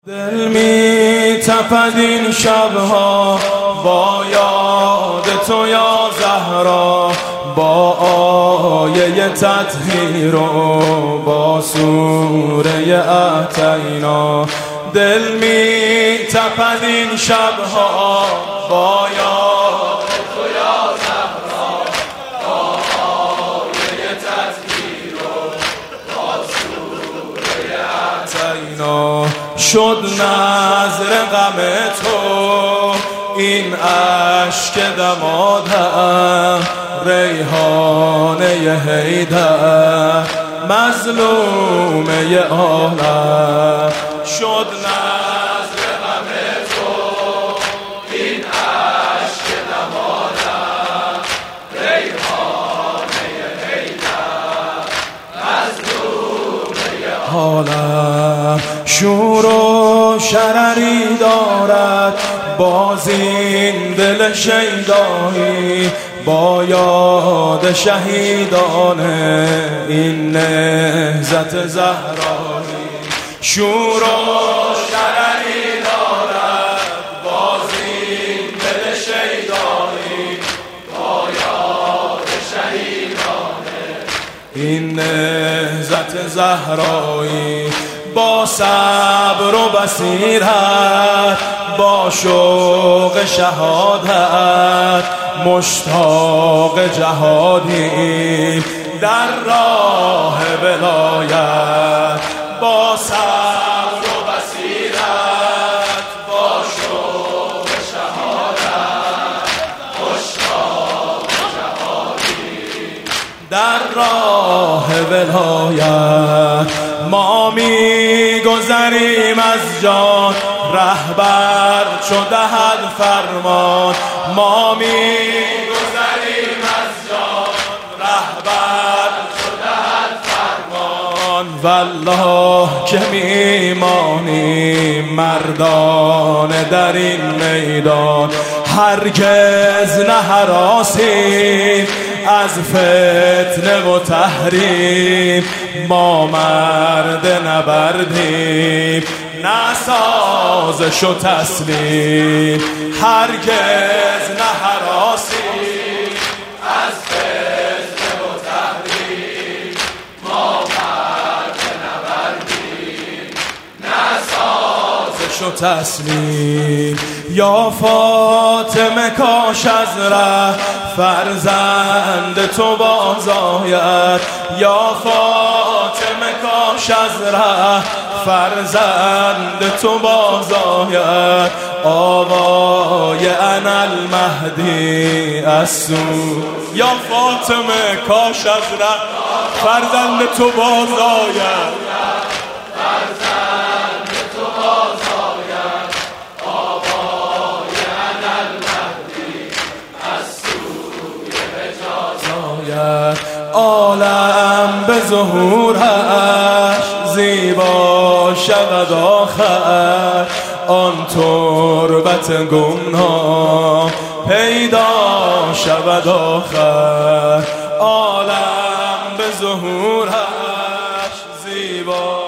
دل می تپد این شبها با یاد تو یا زهرا، با آیه تطهیر و با سوره اعطینا. دل می تپد این شبها با یاد تو یا زهرا، با آیه تطهیر و با سوره اعطینا. شد نذر غم تو این اشک دمادم، ریحانه حیدر مظلومه عالم. شد نذر غم تو این اشک دمادم، ریحانه حیدر مظلومه عالم. شور و شرری دارد باز این دل شیدایی، با یاد شهیدان این نهضت زهرایی. شور و شرری دارد باز این دل شیدایی، با یاد شهیدان این نهضت زهرایی. با صبر و بصیرت با شوق شهادت مشتاق جهادیم در راه ولایت. با صبر و بصیرت با شوق شهادت مشتاق جهادیم در راه ولایت. ما می گذریم از جان رهبر چو دهد فرمان، ما می گذریم از جان رهبر چو دهد فرمان. والله که می مانیم مردان در این میدان، هرگز نهراسیم از فتنه و تحریم. ما مرد نبردیم نه سازش و تسلیم، هرگز نهراسیم از فتنه و تحریم. ما مرد نبردیم نه سازش و تسلیم. یا فاطمه کاش از ره فرزند تو باز آید، یا فاطمه کاش از ره فرزند تو باز آید. آوای انا المهدی از یا فاطمه کاش از ره فرزند تو باز آید، عالم به ظهورش زیبا شود آخر. آن تربت گمنام پیدا شود آخر. عالم به ظهورش زیبا